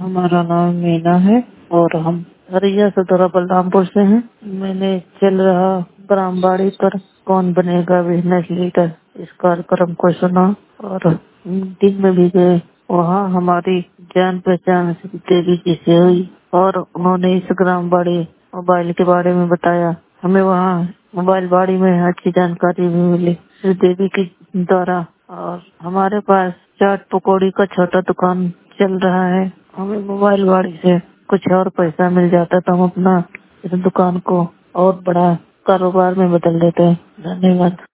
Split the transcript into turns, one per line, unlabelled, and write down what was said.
हमारा नाम मीना है और हम हरिया सदरा बलरामपुर से हैं। मैंने चल रहा ग्रामवाड़ी पर कौन बनेगा बिजनेस लीडर इस कार्यक्रम को सुना और मीटिंग में भी गए। वहाँ हमारी जान पहचान श्री देवी जी से हुई और उन्होंने इस ग्रामवाड़ी मोबाइल के बारे में बताया। हमें वहाँ मोबाइल बाड़ी में अच्छी जानकारी भी मिली श्री देवी की द्वारा। और हमारे पास चाट पकौड़ी का छोटा दुकान चल रहा है। हमें मोबाइल बाड़ी से कुछ और पैसा मिल जाता तो हम अपना इस दुकान को और बड़ा कारोबार में बदल देते हैं। धन्यवाद।